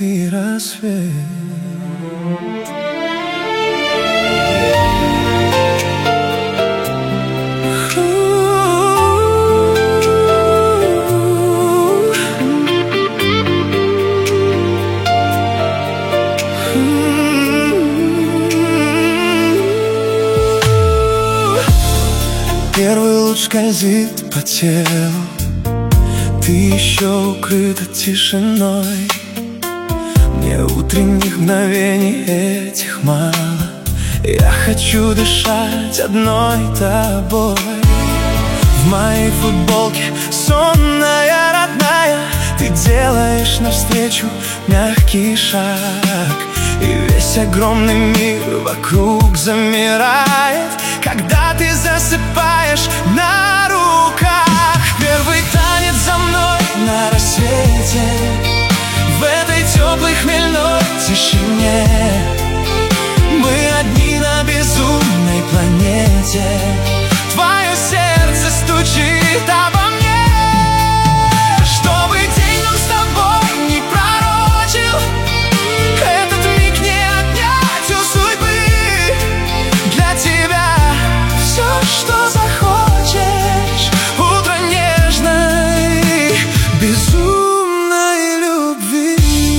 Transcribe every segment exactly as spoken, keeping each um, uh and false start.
и рассвет. Первый луч скользит по телу, ты еще укрыта тишиной. Мне утренних мгновений этих мало, я хочу дышать одной тобой. В моей футболке сонная родная, ты делаешь навстречу мягкий шаг, и весь огромный мир вокруг замирает, когда ты засыпаешь на руках. Первый танец за мной на рассвете, в этой теплой хмельной тишине. Мы одни на безумной планете, твое сердце стучит обо мне. Чтобы день нам с тобой не пророчил, этот миг не отнять у судьбы. Для тебя все, что захочешь, утро нежной, безумной любви.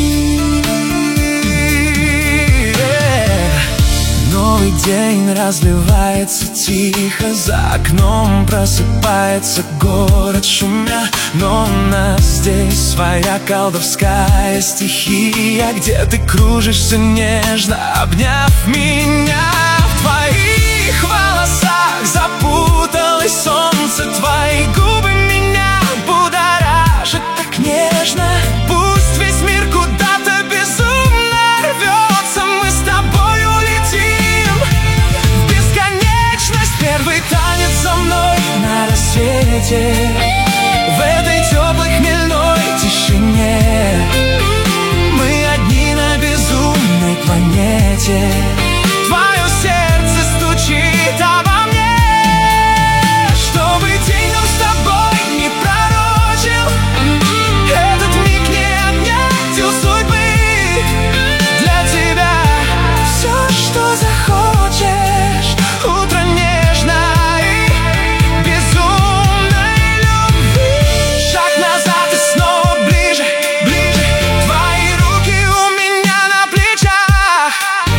Новый день разливается тихо, за окном просыпается город шумя. Но у нас здесь своя колдовская стихия, где ты кружишься нежно, обняв меня. В твоих волосах запуталось солнце, твои губы меня будоражат так нежно. Пусть весь мир куда-то безумно рвется, мы с тобой улетим в бесконечность. Первый танец за мной на рассвете, в этой теплой хмельной тишине. Мы одни на безумной планете, твое сердце стучит обо мне. Чтобы день нам с тобой не пророчил, этот миг не отнять у судьбы. Для тебя все, что захочешь, утро нежной, безумной любви. Шаг назад и снова ближе, ближе, твои руки у меня на плечах.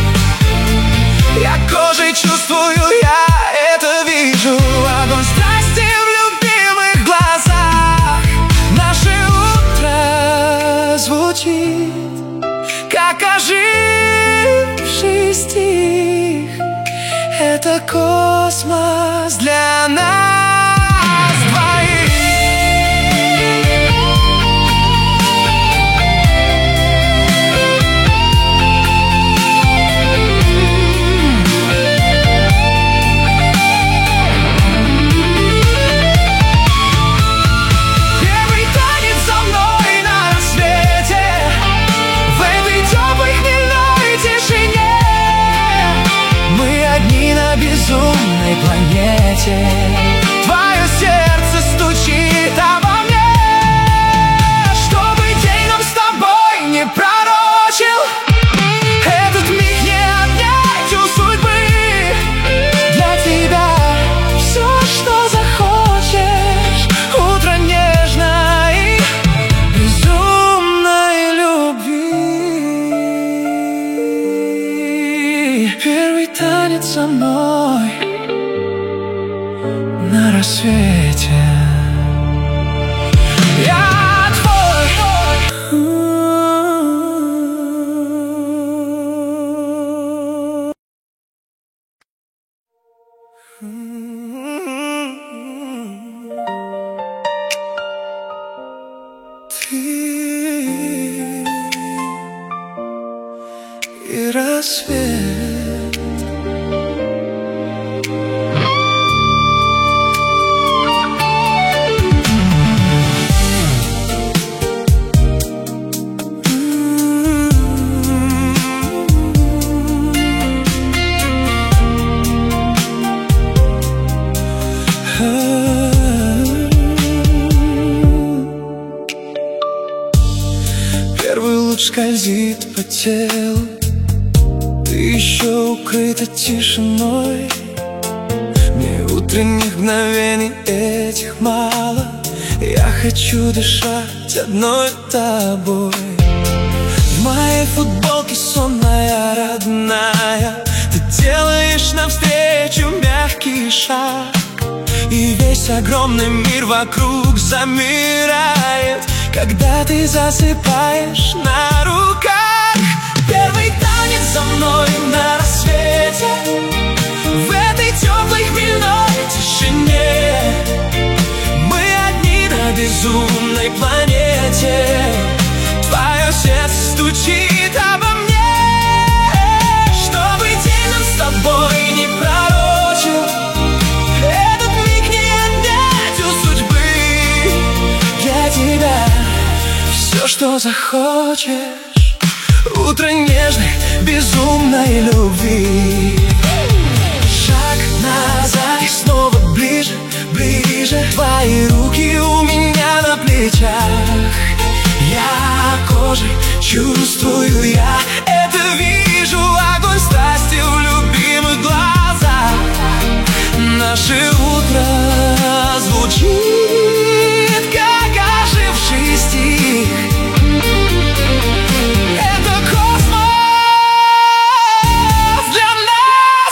Я кожей чувствую, я это вижу, огонь страсти в любимых глазах. Наше утро звучит, как оживший стих. Это космос для нас двоих. Первый танец за мной на рассвете, в этой теплой хмельной тишине. Мы одни на безумной планете, твое сердце стучит обо мне. Чтобы день нам с тобой не пророчил, этот миг не отнять у судьбы. Для тебя все, что захочешь, утро нежной, безумной любви. Первый танец со мной на рассвете. Я твой. Ты и рассвет. луч скользит по телу, ты еще укрыта тишиной. Мне утренних мгновений этих мало, я хочу дышать одной тобой. В моей футболке сонная родная, ты делаешь навстречу мягкий шаг, и весь огромный мир вокруг замирает, когда ты засыпаешь на руках. Первый танец за мной на рассвете, в этой теплой хмельной тишине. Мы одни на безумной планете, твое сердце стучит обо мне. Чтобы день нам с тобой не пророчил, этот миг не отнять у судьбы. Для тебя все, что захочешь, утро нежной, безумной любви. Шаг назад и снова ближе, ближе. Твои руки у меня на плечах, я кожей чувствую, я это вижу. Огонь страсти в любимых глазах. Наше утро звучит, как оживший стих. Это космос для нас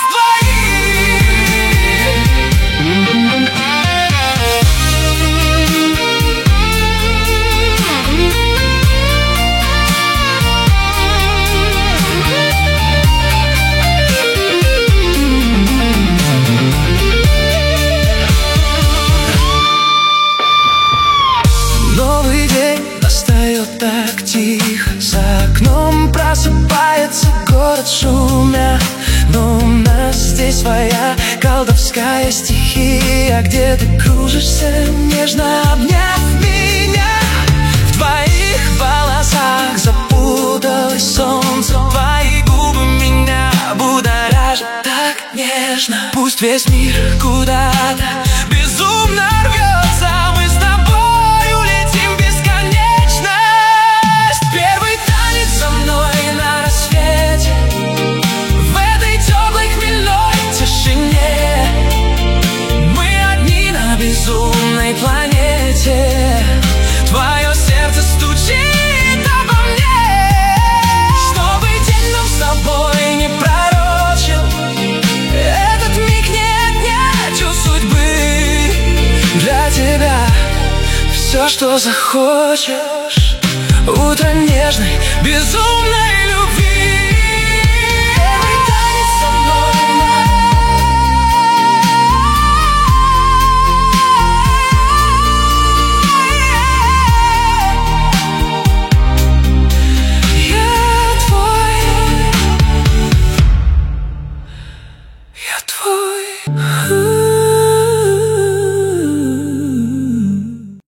так тихо, за окном просыпается город шумя. Но у нас здесь своя колдовская стихия, где ты кружишься, нежно обняв меня. В твоих волосах запуталось солнце, твои губы меня будоражат так нежно. Пусть весь мир куда-то безумно рвется, мы с тобой улетим в бесконечность. Первый танец за мной на рассвете, в этой теплой хмельной тишине. Мы одни на безумной планете, твое сердце стучит обо мне. Чтобы день нам с тобой не пророчил, этот миг не отнять у судьбы. Для тебя все, что захочешь, утро нежной, безумной